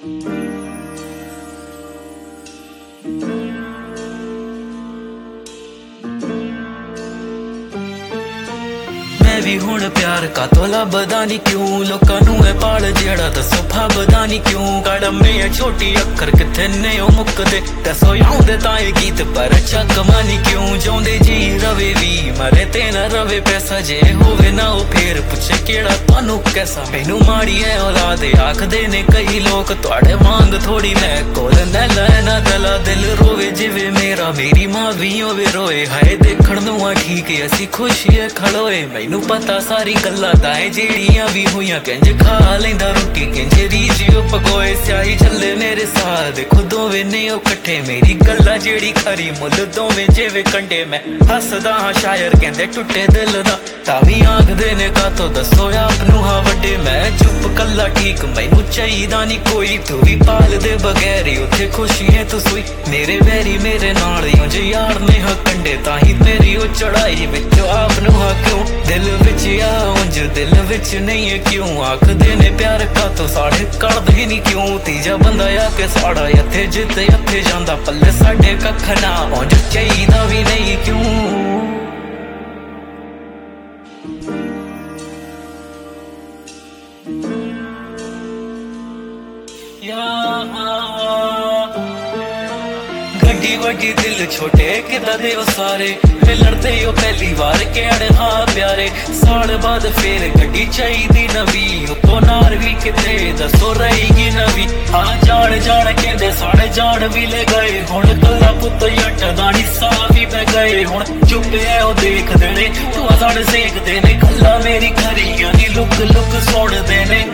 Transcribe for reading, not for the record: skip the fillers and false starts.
मैं भी हुण प्यार का तो लभदा नी क्यों लोकां नूं ए पाल जेड़ा दसो फबदा नी क्यों कड़मे छोटी अखर किथे ने ओ मुकदे दसो आउंदे ताए गीत पर चकमा नी क्यों जाउंदे जी रवे भी मरे ते न रवे पैसा जे होवे ना ओ फेर पुछे केड़ा तानू कैसा मैनू माड़ी है औलाद आखदे ने कई लोग तुहाडे वांग थोड़ी मैं कोल न लैना दला दिल रोवे जिवे मेरा मेरी मां भी होवे रोए हाय देखण नूं आ ठीक असी खुशी है खड़ोए मैनू पता सारी गल्लां ताए जेड़ियां भी हुईयां किंज खा लैंदा रोटी किंज रीजियो पकोए स्याही चले मेरे साथ देखो दोवें ने ओ कट्ठे मेरी गल्लां जेड़ी खरी मुल दोवें जिवें कंडे मैं हसदा हां शायर कहंदे टुटे दिल दा तावी आखदे ने कातो दसो आप नूं हां वड्डे मैं चुप कल्ला ठीक मैनू चाहीदा नी कोई तू भी पाल दे बगैर उत्थे खुशी है तू सुई मेरे वैरी मेरे नाल उंज यार ने हां कंडे ताही तेरी ओ चढ़ाई विच आप नूं हां क्यों दिल विच आ उंज दिल विच नहीं है क्यों आखदे ने प्यार का तो साढ़े करदे नी क्यों तीजा बंदा आके साड़ा इत्थे जिते इत्थे जांदा पल्ले साडे कख ना उंज चाहीदा भी नहीं क्यों गड्डी वड्डी दिल छोटे किदा दे ओ सारे मिलन ते ओ पहली बार केड़े हाँ प्यारे साल बाद फिर गड्डी चाहिदी नवी उतो नार भी किते दसो रहेगी नवी हाँ जान जान कहंदे साढ़े जान भी ले गए हुण कल्ला पुत्त जट दा नी साह भी पै गए हुण चुप है ओ देखदे ने तू साढ़े सेकदे ने गल्लां मेरी खरियां दी लुक लुक सुणदे ने